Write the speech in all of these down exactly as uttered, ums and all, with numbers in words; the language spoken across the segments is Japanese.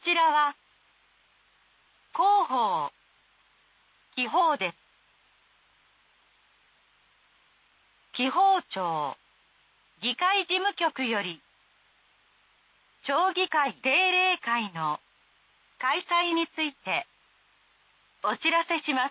ちらは広報、記法です。記法庁、議会事務局より、町議会定例会の開催についてお知らせします。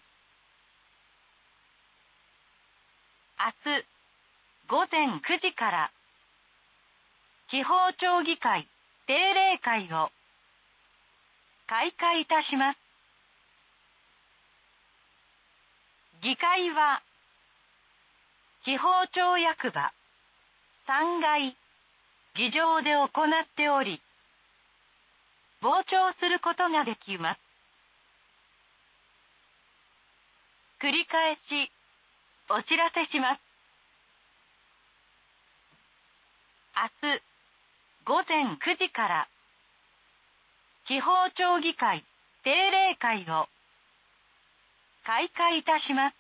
明日午前くじから地方町議会定例会を開会いたします。議会は地方町役場さんがい議場で行っており、傍聴することができます。繰り返しお知らせします。明日午前くじから地方町議会定例会を開会いたします。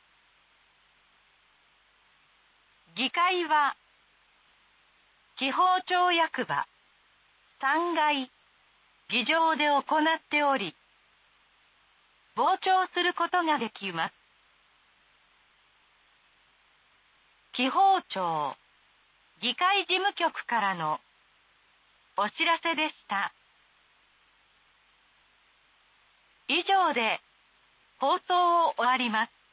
議会は地方町役場さんがい議場で行っており、傍聴することができます。記法庁、議会事務局からのお知らせでした。以上で放送を終わります。